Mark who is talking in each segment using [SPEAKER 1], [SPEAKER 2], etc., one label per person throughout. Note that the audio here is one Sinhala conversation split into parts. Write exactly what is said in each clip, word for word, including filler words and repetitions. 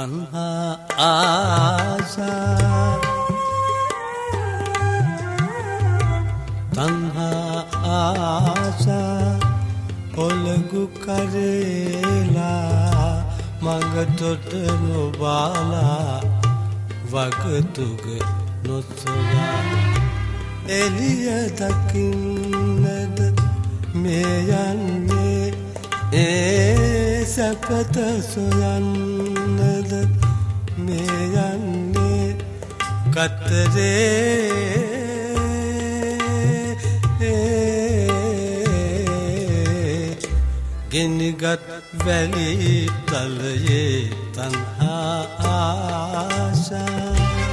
[SPEAKER 1] තණ්හා ආසා තණ්හා ආසා ඔලගු කරේලා මඟතොට නොබාලා වගතුග නොසොයා එළිය දකින්නද මේ යන්නේ ඒ සැපත සොයන්නද මේ යන්නේ කතරේ ගෙනගත් වැලි තලයේ තණ්හා ආසා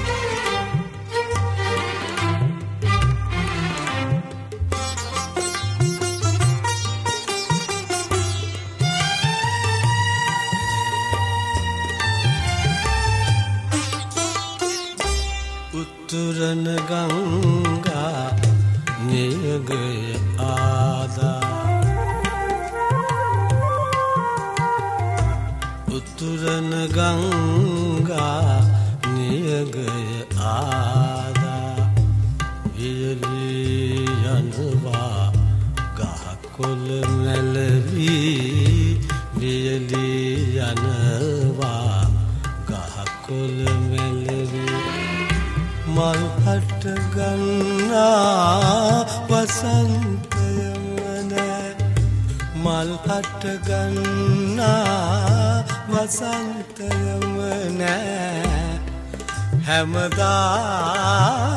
[SPEAKER 1] උතුරන ගංගා නියගය ආදා උතුරන ගංගා නියගය ආදා වියලී යනවා ගහකොළ මැලවී වියලී යනවා ගහකොළ මැලවී මල් හට ගන්නා වසන්තයම නෑ මල් හට ගන්නා වසන්තයම නෑ හැමදා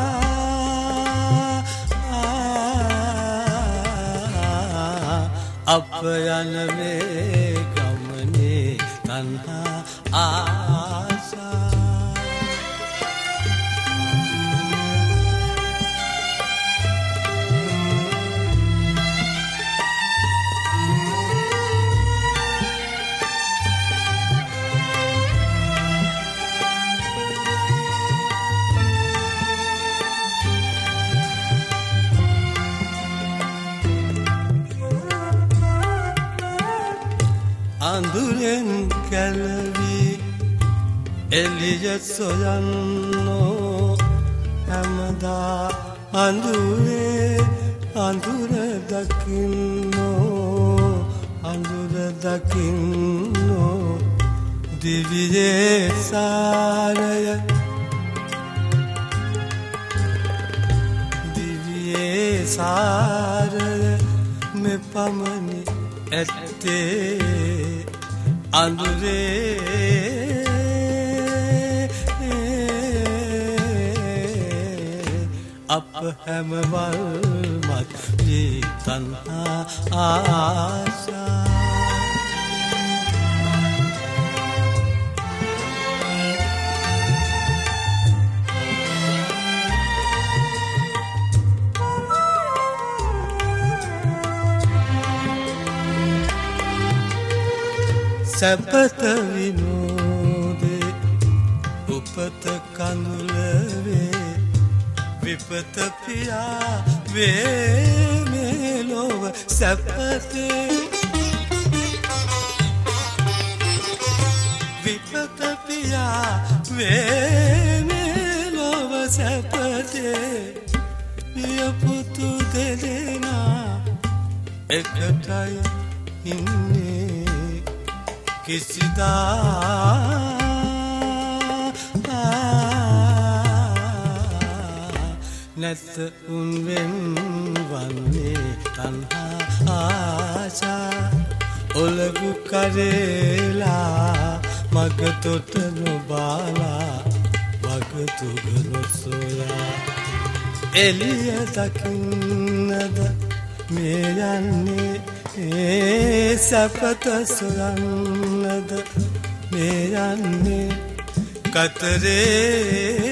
[SPEAKER 1] අප යන මේ ගමනේ තණ්හා ආසා අඳුරෙන් කැලවි එළිය සොයන්නෝ හැමදා අඳුරේ අඳුර දකින්නෝ අඳුර දකින්නෝ දිවියේ සාරය දිවියේ සාරය මෙපමණි ඇත්තේ අඳුරේ අප හැමවල් මත් වී තණ්හා ආසා සැපත විනෝදේ උපත කඳුලවේ විපත පියා වේ මේ ලොව සැපතේ විපත පියා වේ මේ ලොව සැපතේ පිය පුතු දෙදෙනා එකටයි ඉන්නේ කිසිදා නැත උන්වෙන් වන්නේ තණ්හා ආසා ඔලගු කරේලා මගතොට නොබාලා වගතුග නොසොයා එළිය දකින්නද මේ යන්නේ ඒ සැපත සොයන්නද මේ යන්නේ කතරේ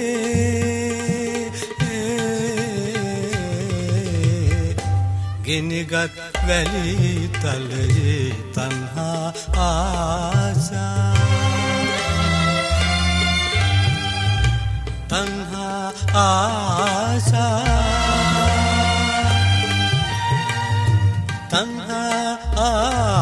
[SPEAKER 1] ගෙනගත් වැලි තලයේ තණ්හා ආසා තණ්හා ආසා තණ්හා